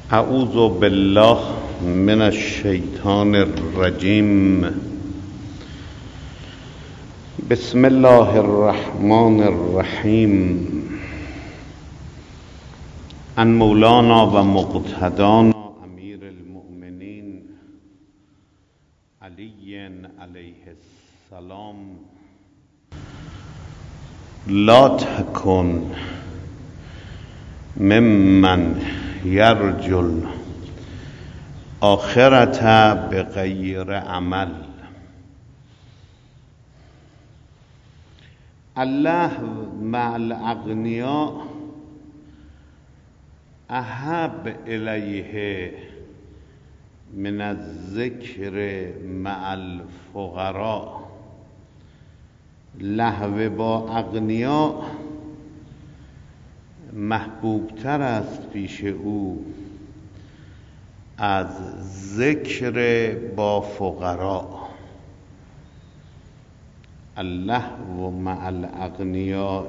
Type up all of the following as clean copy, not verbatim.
اعوذ بالله من الشیطان الرجیم. بسم الله الرحمن الرحیم. عن مولانا و مقتدانا امیر المؤمنین علی علیه السلام: لا تکن ممن یرجو الآخرة بغیر عمل. الله مع الاغنیاء احب الیه من الذکر مع الفقراء. لهو با اغنیا محبوبتر است پیش او از ذکر با فقرا. الله و مع الاغنیاء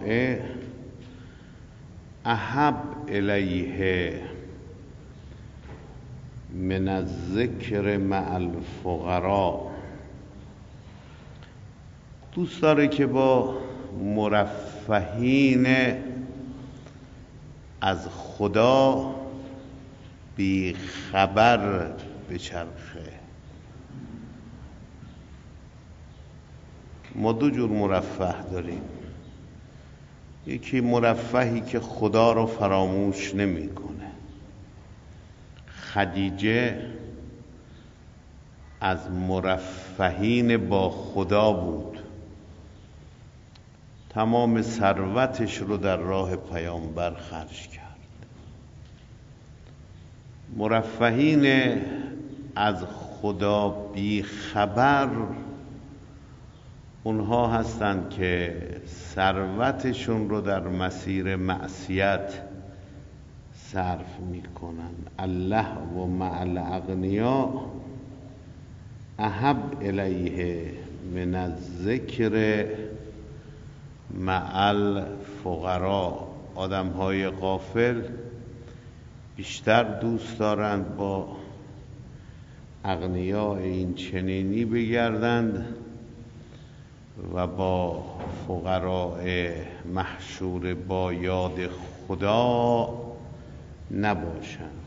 احب الیه من الذکر مع الفقرا. دوست داره که با مرفهین از خدا بی خبر بچرخه. ما دو جور مرفه داریم. یکی مرفهی که خدا رو فراموش نمیکنه. خدیجه از مرفهین با خدا بود. تمام ثروتش رو در راه پیامبر خرج کرد. مرفهین از خدا بی خبر اونها هستند که ثروتشون رو در مسیر معصیت صرف میکنن. الله و مع الاغنیاء احب الیه من الذکر مع الفقراء. آدم‌های غافل بیشتر دوست دارند با اغنیاء این چنینی بگردند و با فقراء محشور با یاد خدا نباشند.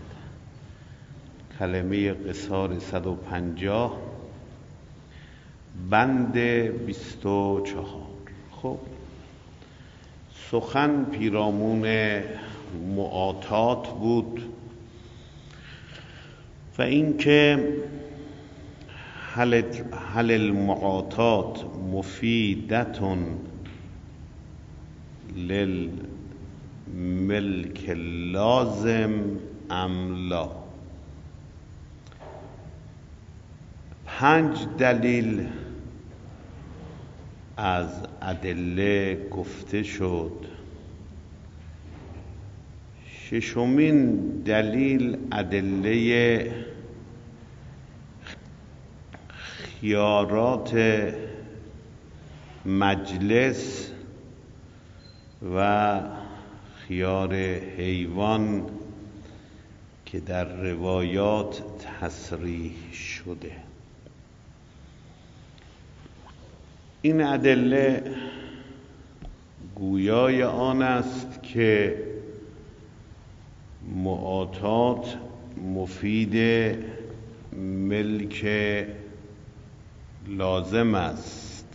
کلمه قصار 150 بند 24. خب سخن پیرامون معاطات بود و اینکه هل المعاطات مفیدتون للملک لازم ام لا. 5 دلیل از ادله گفته شد. ششمین دلیل ادله خیارات مجلس و خیار حیوان که در روایات تصریح شده. این ادله گویای آن است که معاطات مفید ملک لازم است،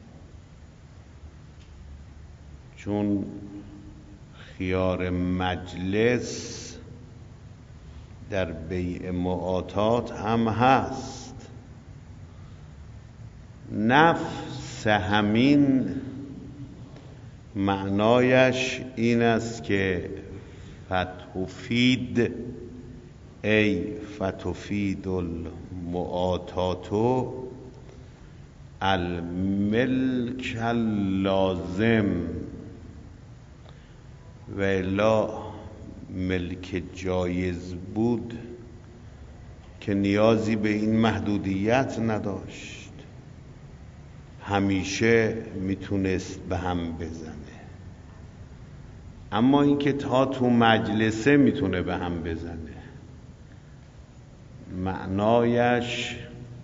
چون خیار مجلس در بیع معاطات هم هست. نفس همین معنایش این است که فتفید ای فتفید المعاطات الملک اللازم و الا ملک جایز بود که نیازی به این محدودیت نداشت، همیشه میتونست به هم بزنه. اما اینکه تا تو مجلسه میتونه به هم بزنه معنایش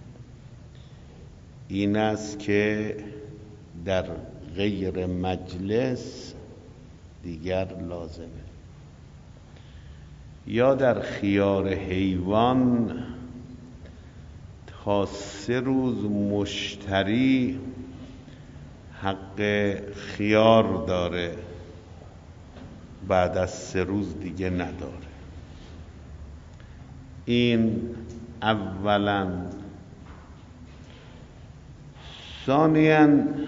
این است که در غیر مجلس دیگر لازمه، یا در خیار حیوان تا 3 روز مشتری حق خیار داره، بعد از 3 روز دیگه نداره. این اولا. ثانیاً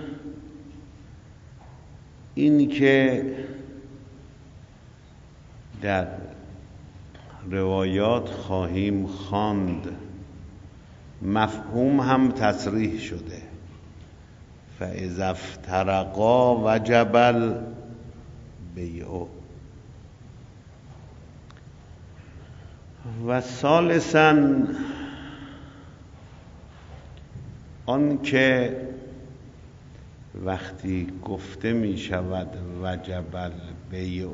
این که در روایات خواهیم خواند مفهوم هم تصریح شده، فاذا افترقا وجب البیع. و ثالثاً آن که وقتی گفته می شود وجب البیع،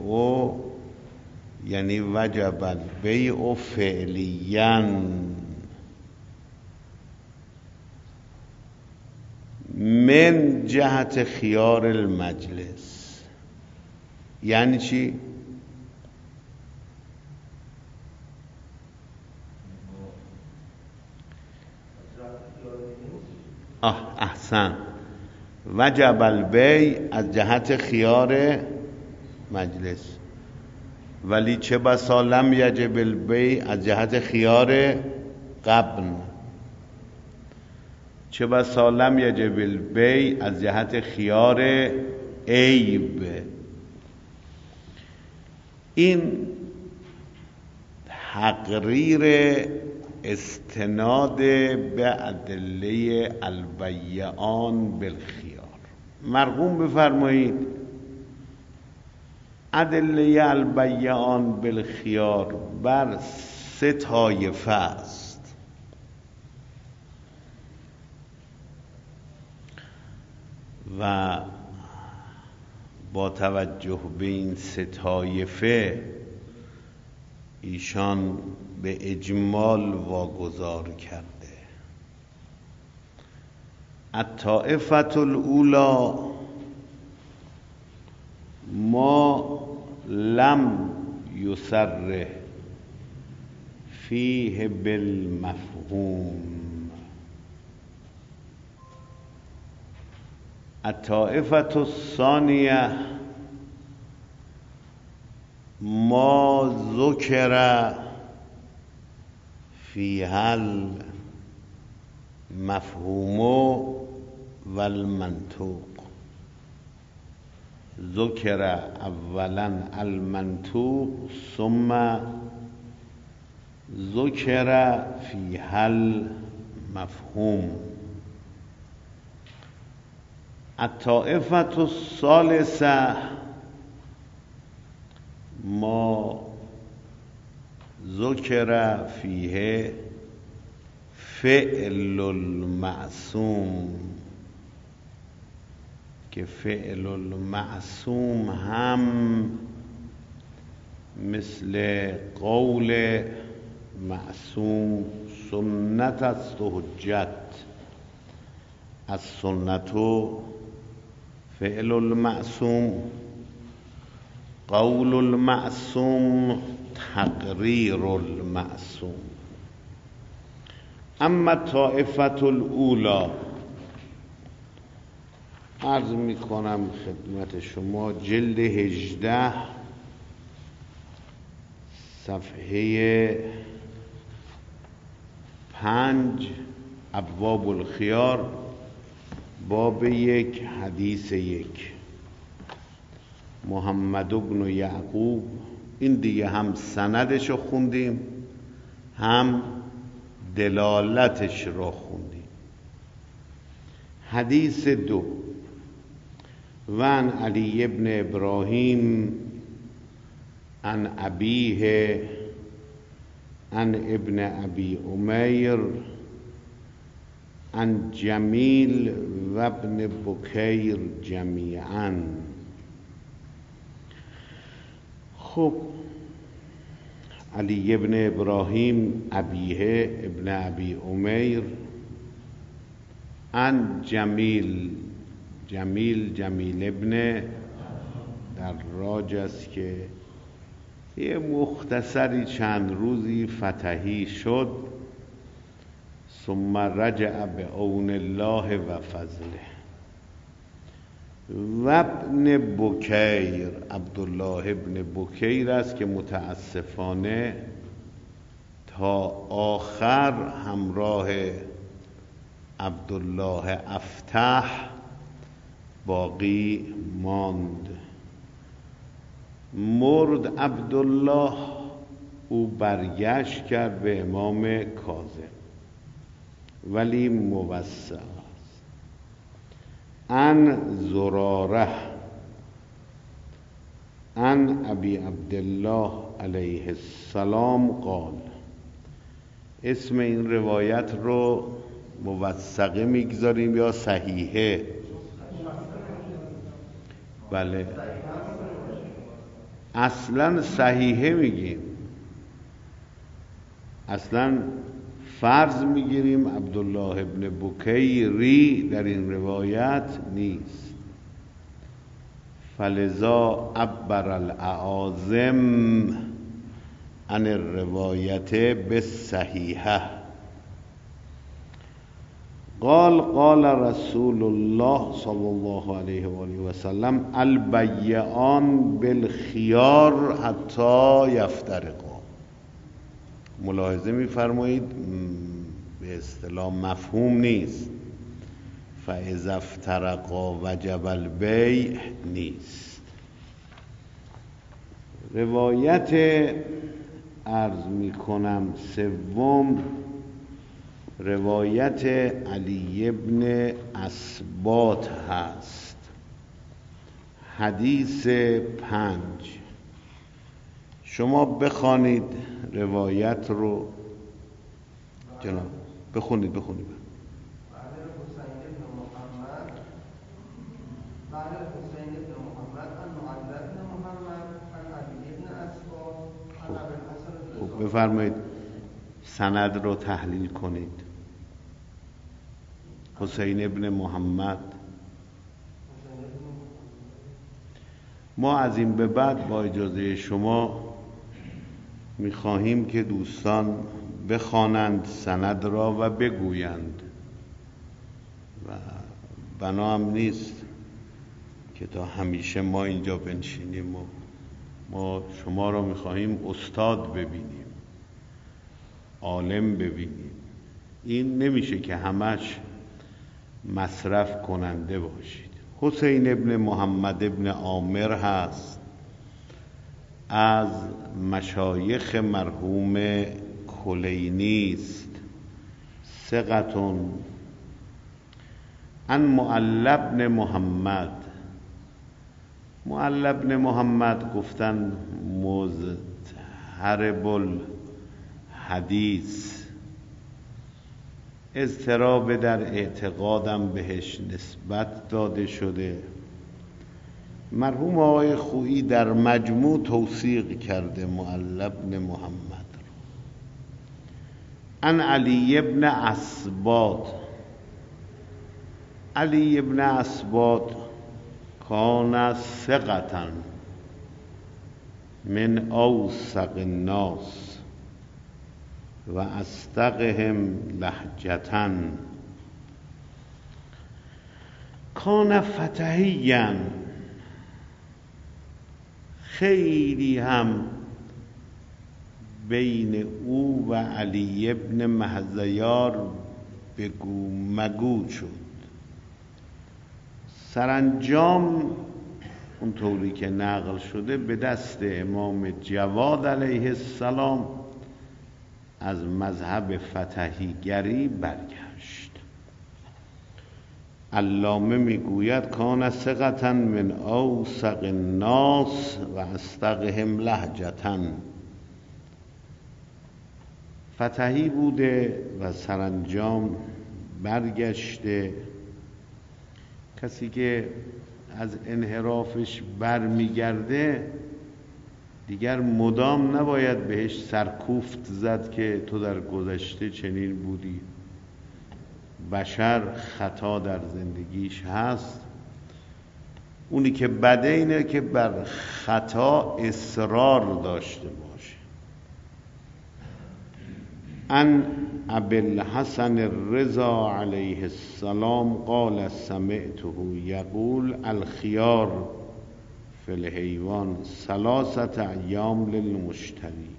یعنی وجب البیع فعلیاً، من جهت خیار المجلس. یعنی چی؟ احسن. وجب البیع از جهت خیار مجلس، ولی چه بسا لم یجب البیع از جهت خیار قبن، چه بسا لم یجب البیع از جهت خیار عیب. این تقریر استناد به ادله البیعان بالخیار. مرقوم بفرمایید ادله البیعان بالخیار بر 3 طایفه است. و با توجه به این 3 طایفه ایشان به اجمال واگذار کرده. الطائفة الاولی ما لم یصرح فیه بالمفهوم. الطائفة الثانیه ما ذکر فیها المفهوم والمنطوق. ذکر اولا المنطوق ثم ذکر فیها المفهوم. الطائفة الثالثه ما ذکر فیه فعل المعصوم، که فعل المعصوم هم مثل قول معصوم سنت است و حجت. السنت فعل المعصوم، قول المعصوم، تقریر المعصوم. اما طائفة الاولی، عرض می کنم خدمت شما جلد 18 صفحه 5 ابواب الخیار باب 1 حدیث 1 محمد بن یعقوب. این دیگه هم سندش رو خوندیم هم دلالتش رو خوندیم. حدیث 2 وعن علی ابن ابراهیم عن ابیه عن ابن ابی امیر عن جمیل و ابن بکیر جمیعا. خب علی ابن ابراهیم ابیه ابن ابی امیر عن جمیل ابن دراج است که یه مختصری چند روزی فتحی شد. ثم رجع بعون الله و فضله. و ابن بکیر، عبدالله ابن بکیر است که متاسفانه تا آخر همراه عبدالله افتح باقی ماند. مرد عبدالله، او برگشت کرد به امام کاظم ولی موسع است. عن زراره عن ابی عبدالله علیه السلام قال. اسم این روایت رو موثقه میگذاریم یا صحیحه؟ بله، اصلا صحیحه میگیم، اصلا فرض میگیریم عبدالله ابن بکیری در این روایت نیست. فلذا عبر الاعاظم عن الروایت بالصحیحه. قال رسول الله صلی الله علیه و آله و سلم البیعان بالخیار حتی یفترقا. ملاحظه می‌فرمایید به اصطلاح مفهوم نیست، فاذا افترقا وجب البیع نیست. روایت عرض می‌کنم سوم، روایت علی ابن اسباط هست. حدیث 5. شما بخوانید روایت رو جناب، بخونید. بفرمایید سند رو تحلیل کنید. حسین ابن محمد. ما از این به بعد با اجازه شما می‌خواهیم که دوستان بخوانند سند را و بگویند و بنا هم نیست که تا همیشه ما اینجا بنشینیم. ما شما را می‌خواهیم استاد ببینیم، عالم ببینیم. این نمیشه که همش مصرف کننده باشید. حسین ابن محمد ابن عامر هست، از مشایخ مرحوم کلینی است، ثقتون. عن معل بن محمد. معل بن محمد گفتن مضطرب الحدیث، اضطراب در اعتقادم بهش نسبت داده شده. مرحوم آقای خویی در مجموع توثیق کرده معل بن محمد رو. عن علی ابن اسباط. علی ابن اسباط کان ثقة من اوثق الناس و اصدقهم لهجة. کان فتحیاً، خیلی هم بین او و علی ابن مهذیار بگو مگو شد. سرانجام اونطوری که نقل شده به دست امام جواد علیه السلام از مذهب فتحیگری برگشت. علامه میگوید کان ثقة من اوثق الناس و اصدقهم لهجة. فتحی بوده و سرانجام برگشته. کسی که از انحرافش برمیگرده دیگر مدام نباید بهش سرکوفت زد که تو در گذشته چنین بودی. بشر خطا در زندگیش هست. اونی که بده اینه که بر خطا اصرار داشته باشه. ان ابی الحسن الرضا علیه السلام قال سمعته یقول الخيار فی الحیوان 3 ایام للمشتری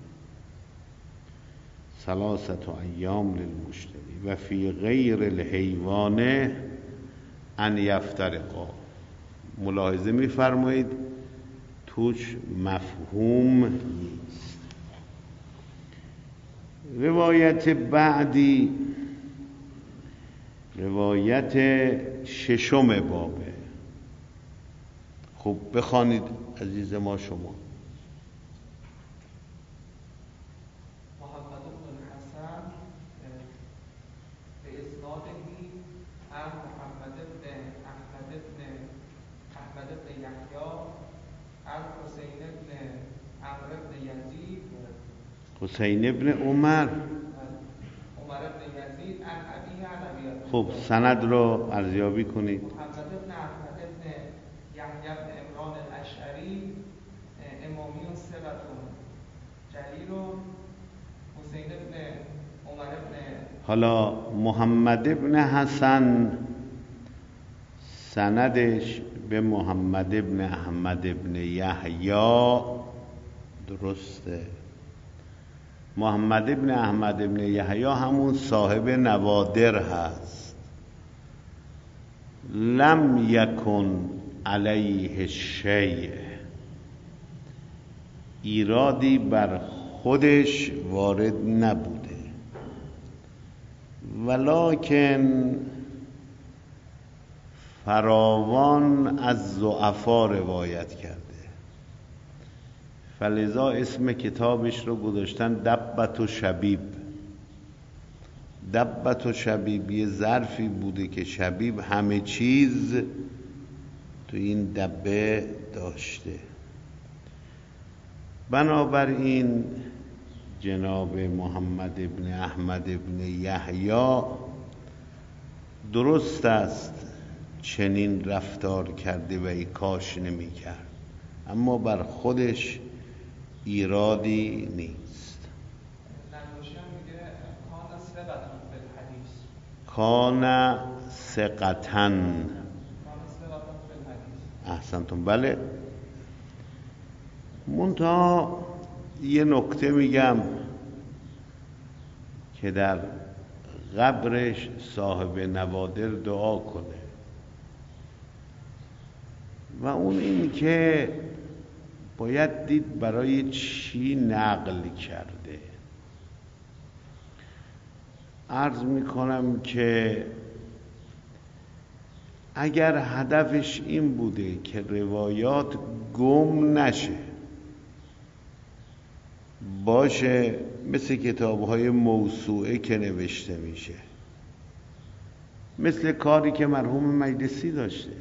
3 ایام للمشتری و فی غیر الحیوان ان یفترقا. ملاحظه می‌فرمایید توش مفهوم نیست. روایت بعدی روایت 6 بابه. خب بخوانید عزیز ما شما. محمد بن الحسن به اسناده عن محمد بن احمد بن یحیی عن حسین بن عمرو بن یزید حسین بن عمر بن یزید عن ابیه عن ابی. خب سند رو ارزیابی کنید. محمد بن احمد بن یحیی بن عمران الاشعری امامی ثقة جلیل. حسین بن عمر بن حالا محمد بن حسن سندش به محمد بن احمد بن یحیی درسته. محمد بن احمد بن یحیی همون صاحب نوادر هست. لم یکن علیه شیء، ایرادی بر خودش وارد نبوده. ولکن فراوان از ضعفا روایت کرده، فلذا اسم کتابش رو گذاشتن دبت و شبیب. دبت و شبیب یه ظرفی بوده که شبیب همه چیز تو این دبه داشته. بنابراین جناب محمد ابن احمد ابن یحیی درست است چنین رفتار کرده و ای کاش نمی کرد، اما بر خودش ایرادی نیست. کان ثقتن. احسنتم. بله. منتها یه نکته میگم که در قبرش صاحب نوادر دعا کنه و اون این که باید دید برای چی نقل کرده. عرض میکنم که اگر هدفش این بوده که روایات گم نشه باشه، مثل کتاب‌های موسوعه که نوشته میشه، مثل کاری که مرحوم مجلسی داشته.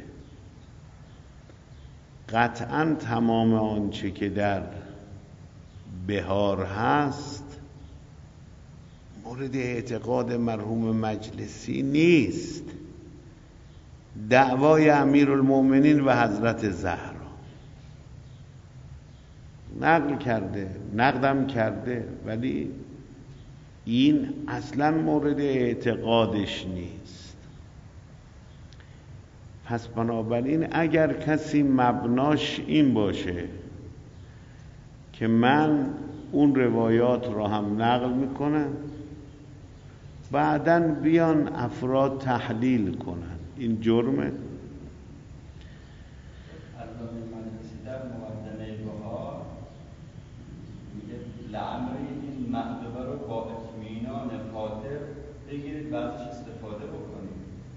قطعاً تمام آنچه که در بهار هست مورد اعتقاد مرحوم مجلسی نیست. دعوای امیرالمؤمنین و حضرت زهرا نقل کرده، نقدم کرده، ولی این اصلا مورد اعتقادش نیست. پس بنابراین اگر کسی مبناش این باشه که من اون روایات رو هم نقل میکنم بعداً بیان افراد تحلیل کنن، این جرمه. لعمری این مطلبه رو با اطمینان خاطر بگیرید و ازش استفاده بکنید.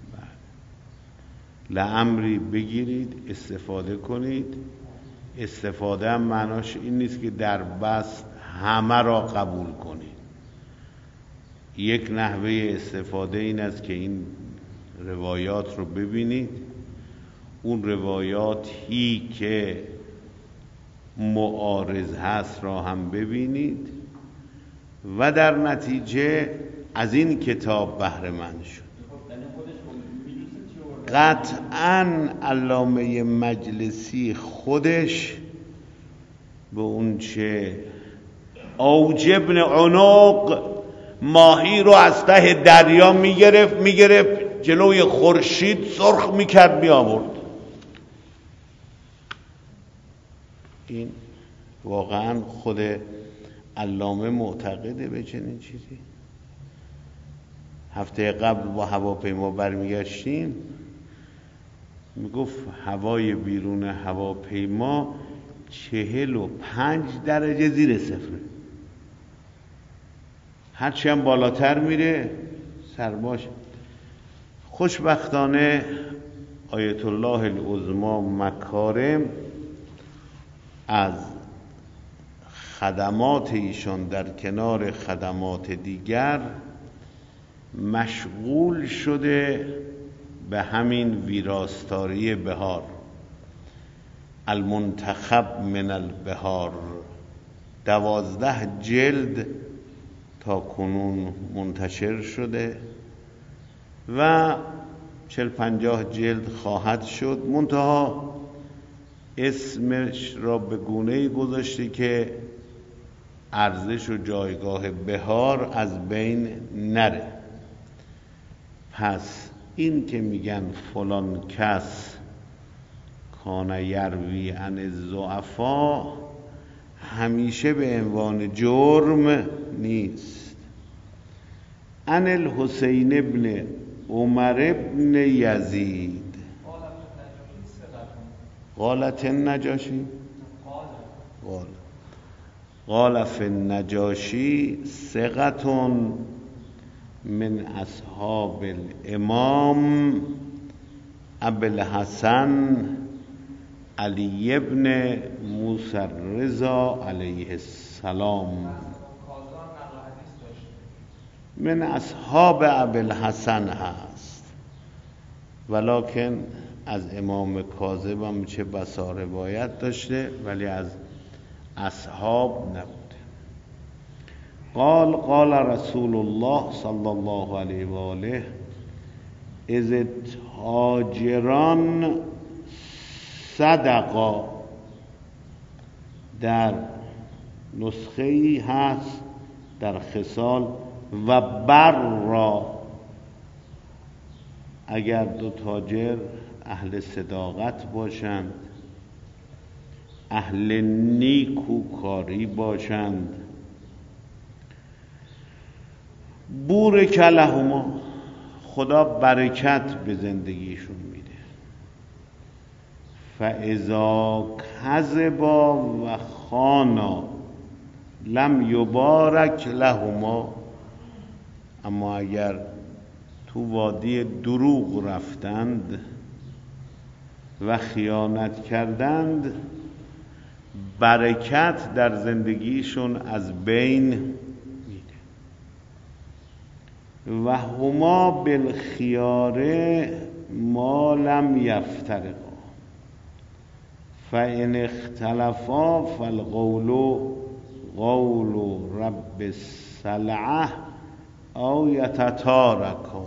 لعمری بگیرید استفاده کنید. استفاده هم معناش این نیست که در بست همه را قبول کنید. یک نحوه استفاده این است که این روایات رو ببینید، اون روایاتی که معارض هست را هم ببینید و در نتیجه از این کتاب بهره مند شد. قطعاً علامه مجلسی خودش به اون چه اوج ابن عنق ماهی رو از ته دریا میگرفت جلوی خورشید سرخ میکرد میآورد. این واقعا خود علامه معتقده به چنین چیزی. هفته قبل با هواپیما برمیگشتیم میگفت هوای بیرون هواپیما 45 درجه زیر صفره، هرچی هم بالاتر میره سرماش. خوشبختانه آیت الله العظمی مکارم از خدمات ایشان در کنار خدمات دیگر مشغول شده به همین ویراستاری بهار، المنتخب من البهار. 12 جلد تا کنون منتشر شده و 40-50 جلد خواهد شد. منتها اسمش را به گونه‌ای گذاشته که ارزش و جایگاه بهار از بین نره. پس این که میگن فلان کس کان یروی عن الضعفا همیشه به عنوان جرم نیست. عن الحسین ابن عمر ابن یزید قالت النجاشی قال فی النجاشی ثقة من اصحاب الامام ابی الحسن علی ابن موسی الرضا علیه السلام. من اصحاب ابی الحسن هست ولکن از امام کاذب هم چه بسا روایت داشته ولی از اصحاب نبوده. قال رسول الله صلی الله علیه و آله اذ التاجران صدقا. در نسخه ای هست در خصال و برا، اگر دو تاجر اهل صداقت باشند، اهل نیکوکاری باشند، بورک لهما، خدا برکت به زندگیشون میده. فاذا کذبا و خانا لم یبارک لهما. اما اگر تو وادی دروغ رفتند و خیانت کردند برکت در زندگیشون از بین میره. و هما بالخیار ما لم یفترقا فان اختلفا فالقول قول رب السلعه او یتتارکا.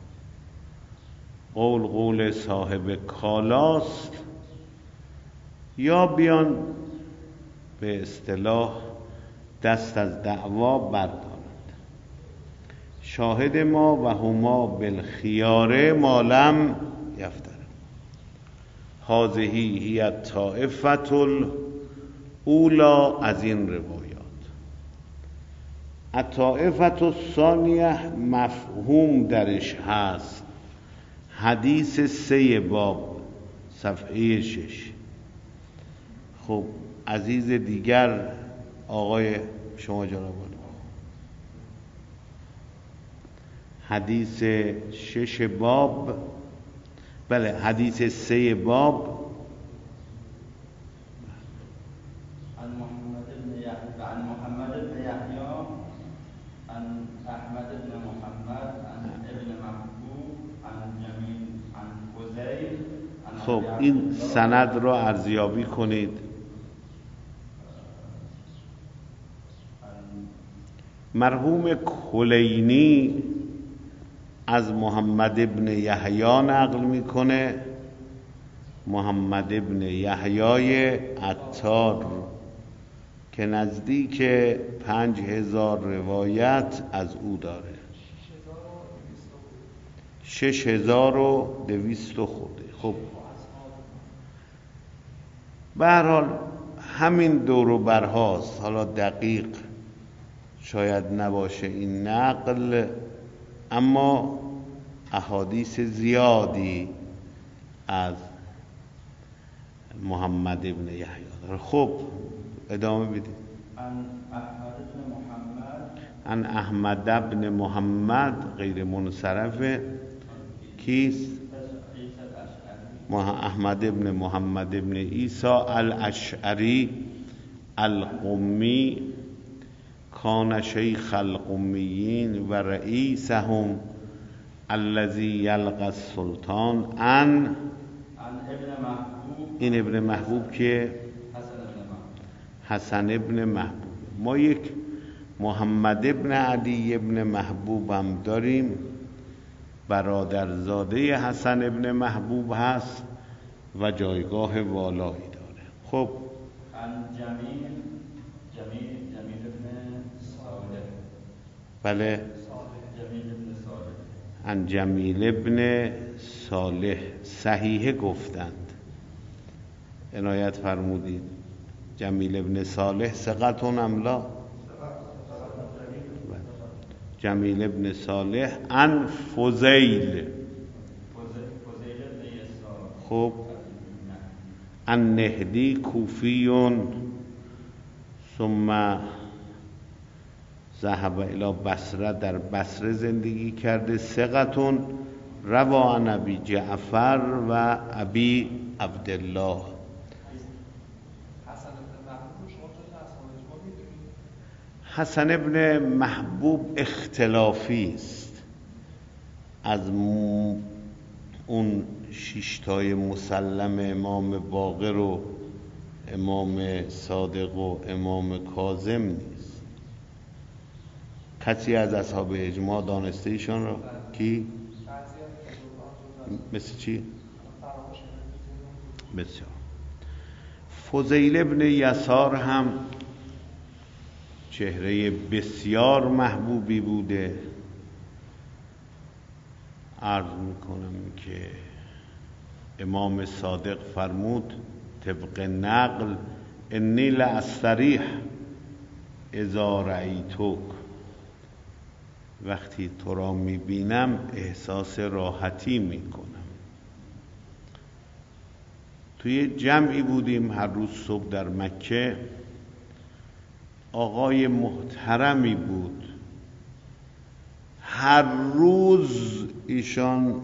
قول صاحب کالاست یا بیان به اصطلاح دست از دعوا بردارند. شاهد ما و هما بالخیار ما لم یفترق. هذه هی الطائفة الاولی. از این روایات الطائفة الثانیه مفهوم درش هست. حدیث 3 باب صفحه 6. خب عزیز دیگر آقای شما جناب حدیث 6 باب، بله حدیث 3 باب. عن محمد بن یحیی عن احمد بن محمد عن ابن محبوب عن جمیل عن حذیل. خب این سند را ارزیابی کنید. مرحوم کلینی از محمد ابن یحیی نقل میکنه، محمد ابن یحیی عطار که نزدیک 5000 روایت از او داره، 6200 خوده. خب به هر حال همین دور و برهاست، حالا دقیق شاید نباشه این نقل، اما احادیث زیادی از محمد ابن یحیی داره. خب ادامه بدید. عن احمد ابن محمد غیر منصرفه. کیست؟ احمد ابن محمد ابن عیسی الاشعری القمی، کان شیخ القمیین و رئیسهم الذی یلقى السلطان. عن این ابن محبوب که حسن ابن محبوب. ما یک محمد ابن علی ابن محبوب هم داریم، برادرزاده حسن ابن محبوب هست و جایگاه والایی داره. خب جمیل ابن صالح. بله، عن جمیل ابن صالح صحیحه گفتند، عنایت فرمودید. جمیل ابن صالح ثقتون ام لا؟ جمیل ابن صالح عن فضیل. خب عن نهدی کوفیون ثم ذهب الی بصره، در بصره زندگی کرده. ثقتون روا عن ابی جعفر و ابی عبدالله. حسن ابن محبوب اختلافی است، از اون شیشتای مسلم امام باقر و امام صادق و امام کاظم نیست. کسی از اصحاب اجماع دانسته ایشان را؟ کی؟ مثل چی؟ بسیار. فضیل ابن یسار هم چهره بسیار محبوبی بوده. عرض میکنم که امام صادق فرمود طبق نقل انی لاستریح اذا رأیتک، وقتی تو را میبینم احساس راحتی میکنم. توی جمعی بودیم هر روز صبح در مکه، آقای محترمی بود، هر روز ایشان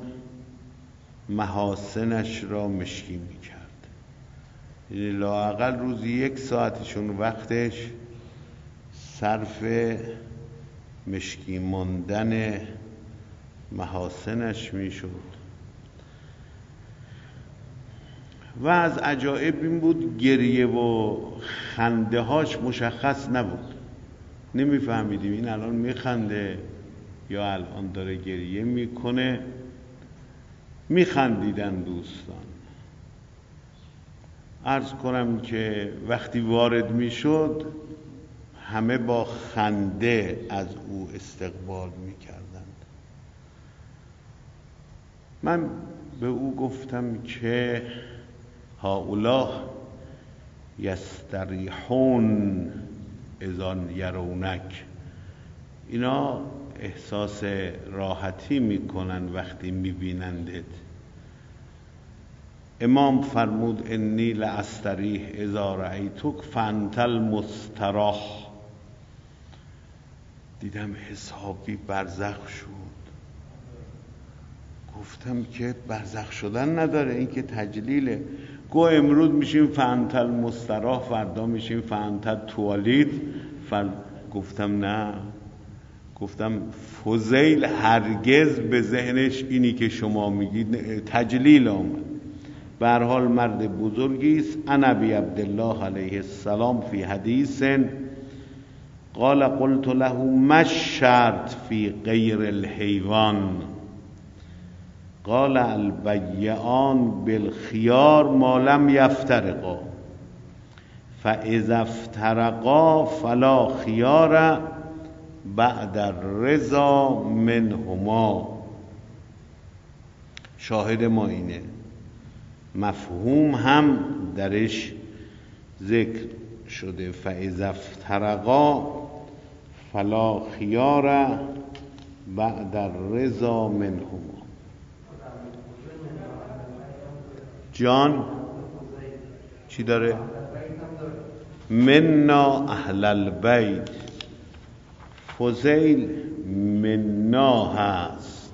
محاسنش را مشکی میکرد، یعنی لااقل روزی 1 ساعتشون وقتش صرف مشکی ماندن محاسنش میشد. و از عجایب این بود گریه و خنده هاش مشخص نبود، نمیفهمیدیم این الان میخنده یا الان داره گریه میکنه. میخندیدن دوستان. عرض کنم که وقتی وارد میشد همه با خنده از او استقبال میکردند. من به او گفتم که هؤلاء یستریحون اذا یرونک، اینا احساس راحتی میکنن وقتی میبینندت. امام فرمود انی لاستریح اذا رأیتک فانت المستراح. دیدم حسابی برزخ شد. گفتم که برزخ شدن نداره، این که تجلیله. گو امروز میشیم فانت المستراح، فردا میشیم فانت توالید. گفتم نه، گفتم فضیل هرگز به ذهنش اینی که شما میگید تجلیل آمد. به هر حال مرد بزرگی است. عن ابی عبدالله علیه السلام فی حدیث قال قلت له ما الشرط في غیر الحیوان قال البیعان بالخیار ما لم یفترقا فاذا افترقا فلا خیار بعد الرضا منهما. شاهد ما اینه، مفهوم هم درش ذکر شده، فاذا افترقا فلا خیار بعد الرضا منهما. جان چی داره؟ منا اهل البیت. فضیل منا هست،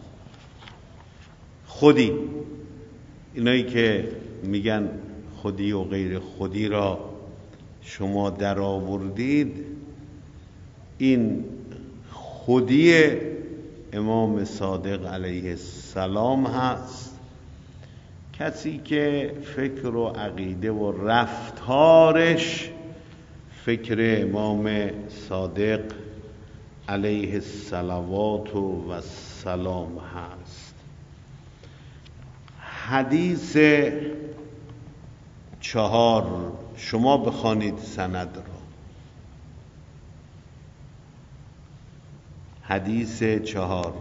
خودی. اینایی که میگن خودی و غیر خودی را شما در آوردید، این خودی امام صادق علیه السلام هست. کسی که فکر و عقیده و رفتارش فکر امام صادق علیه الصلوات و السلام هست. حدیث 4 شما بخوانید سند را. حدیث 4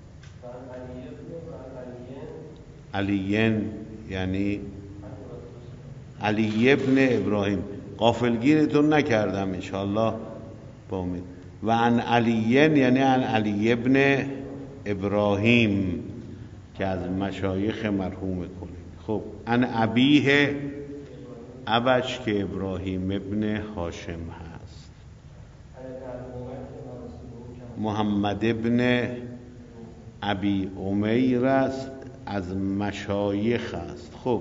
علیین یعنی علی ابن ابراهیم، غافلگیرتون نکردم انشاءالله با امید. و عن علیین یعنی عن علی ابن ابراهیم که از مشایخ مرحوم کنیم. خب عن ابیه، ابش که ابراهیم ابن هاشم هست، محمد ابن ابی امیر است، از مشایخ است. خب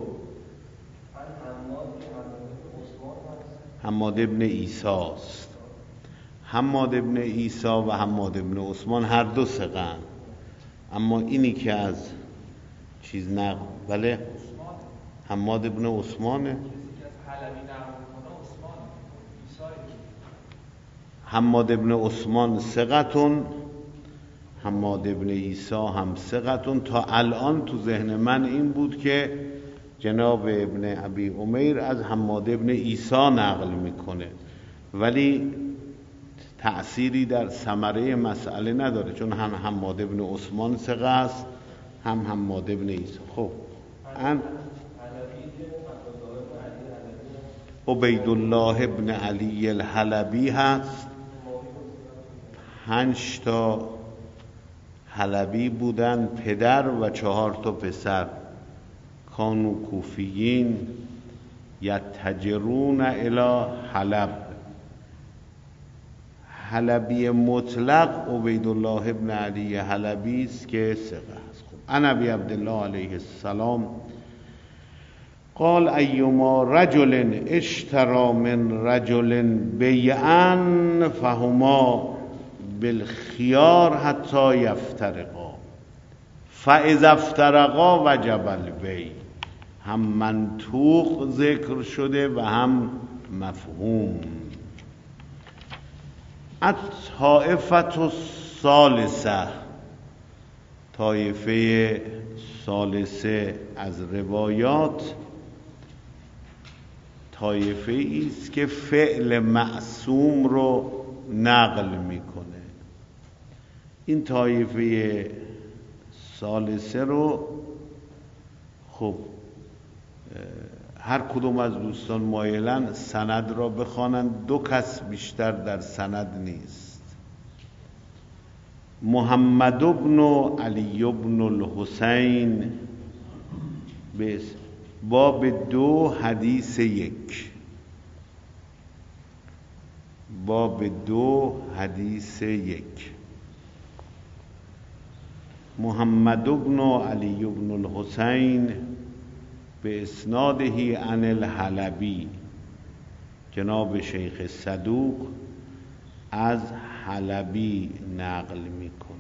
حماد ابن عیسی است. حماد ابن عیسی و حماد ابن عثمان هر دو ثقه‌اند، اما اینی که از چیز نقل، بله حماد ابن عثمانه. حماد ابن عثمان ثقتون، حماد ابن عیسی هم ثقتون. تا الان تو ذهن من این بود که جناب ابن ابی امیر از حماد ابن عیسی نقل میکنه، ولی تأثیری در ثمره مسئله نداره، چون هم حماد ابن عثمان ثقه است هم حماد ابن عیسی. خب عبیدالله ابن علی الحلبی هست. 5 تا حلبی بودن، پدر و 4 تا پسر. کانو کوفیین یتجرون الی حلب. حلبی مطلق عبیدالله ابن علی حلبی است که ثقه است. خب عن ابی عبدالله علیه السلام قال ایما رجل اشترى من رجل بیعا فهما بالخیار حتی یفترقا فاذا افترقا وجب البیع. هم منطوق ذکر شده و هم مفهوم. الطائفة الثالثه، طایفه ثالثه از روایات، طایفه ایست که فعل معصوم رو نقل میکنه. این طایفه ثالثه رو خب هر کدوم از دوستان مایلن سند را بخوانند. 2 کس بیشتر در سند نیست. محمد ابن علی ابن الحسین باب 2 حدیث 1. باب 2 حدیث 1. محمد ابن علی ابن الحسین به اسناده عن الحلبی، جناب شیخ صدوق از حلبی نقل میکنه.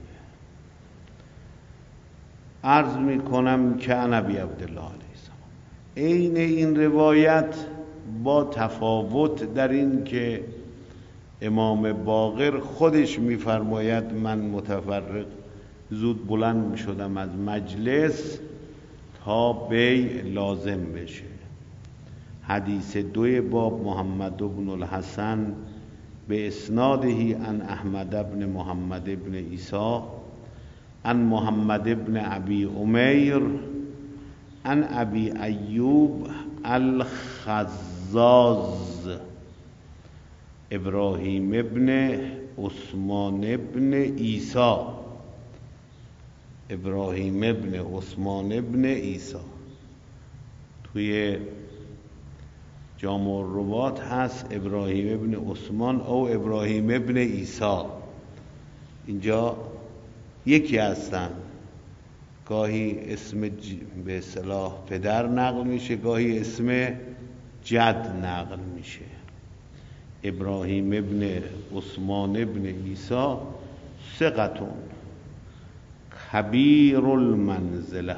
عرض میکنم که عن ابی عبدالله علیه السلام. عین این روایت با تفاوت در این که امام باقر خودش میفرماید من متفرق زود بلند میشدم از مجلس تا بی لازم بشه. حدیث 2 باب محمد بن الحسن به اسنادهی عن احمد بن محمد بن عیسی عن محمد بن ابی امیر عن ابی ایوب الخزاز ابراهیم ابن عثمان ابن عیسی، ابراهیم ابن عثمان ابن عیسی. توی جامع الروات هست ابراهیم ابن عثمان او ابراهیم ابن عیسی. اینجا یکی هستن، گاهی اسم به اصطلاح پدر نقل میشه، گاهی اسم جد نقل میشه. ابراهیم ابن عثمان ابن عیسی ثقتون خبیر المنزله.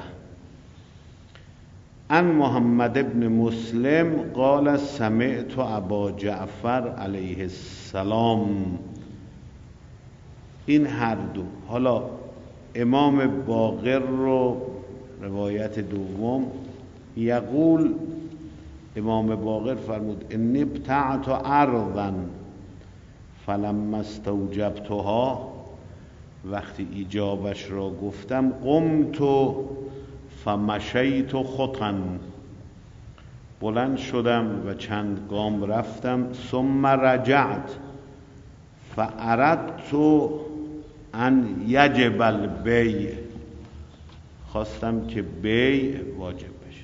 عن محمد ابن مسلم قال سمعت ابا جعفر علیه السلام. این هر دو، حالا امام باقر رو روایت دوم یقول، امام باقر فرمود انی ابتعت ارضا فلما استوجبتها، وقتی ایجابش را گفتم قمت فمشیت خطا، بلند شدم و چند گام رفتم. ثم رجعت فاردت ان یجب البیع، خواستم که بیع واجب بشه.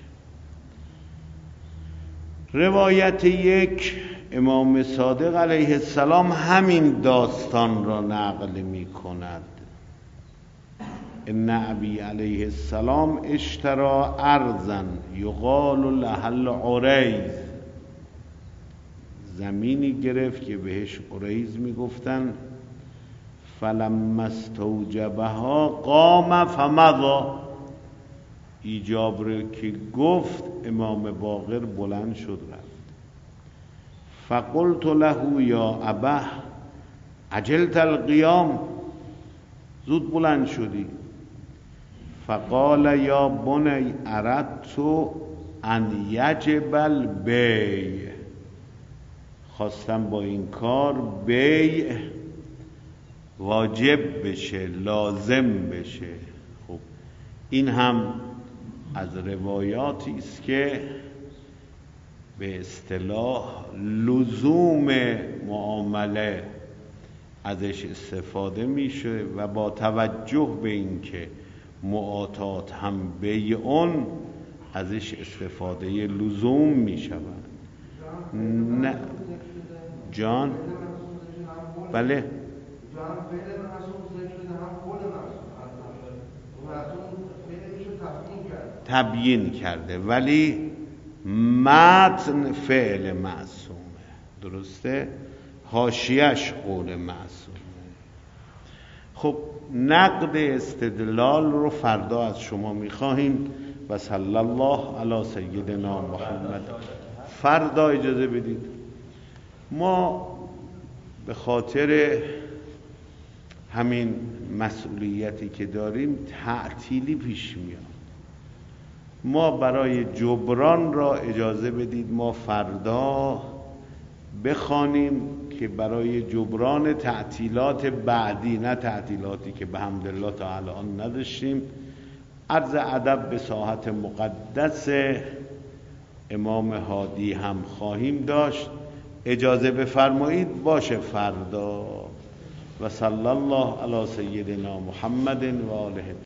روایت 1 امام صادق علیه السلام همین داستان را نقل می کند. ان ابی علیه السلام اشترا ارضا یقال لها العریض، زمینی گرفت که بهش عریض می گفتن. فلما استوجبها قام فمضى، ایجاب رو که گفت امام باقر بلند شد رفت. فقلت له یا ابه عجلت القیام، زود بلند شدی. فقال یا بنی اردت ان یجب البیع، خواستم با این کار بیع واجب بشه، لازم بشه. خب این هم از روایاتی است که به اصطلاح لزوم معامله ازش استفاده میشه و با توجه به اینکه معاطات هم بیعون ازش استفاده لزوم میشود. نه جان، بله تبیین کرده، ولی متن فعل معصومه، درسته؟ حاشیه‌اش قول معصومه. خب نقد استدلال رو فردا از شما میخواهیم. و صلی الله علی سیدنا محمد. فردا اجازه بدید، ما به خاطر همین مسئولیتی که داریم تعطیلی پیش میاد. ما برای جبران را اجازه بدید ما فردا بخوانیم که برای جبران تعطیلات بعدی، نه تعطیلاتی که به حمدالله تا الان نداشتیم. عرض ادب به ساحت مقدس امام هادی هم خواهیم داشت. اجازه بفرمایید باشه فردا. و صلی الله علی سیدنا محمد و آله.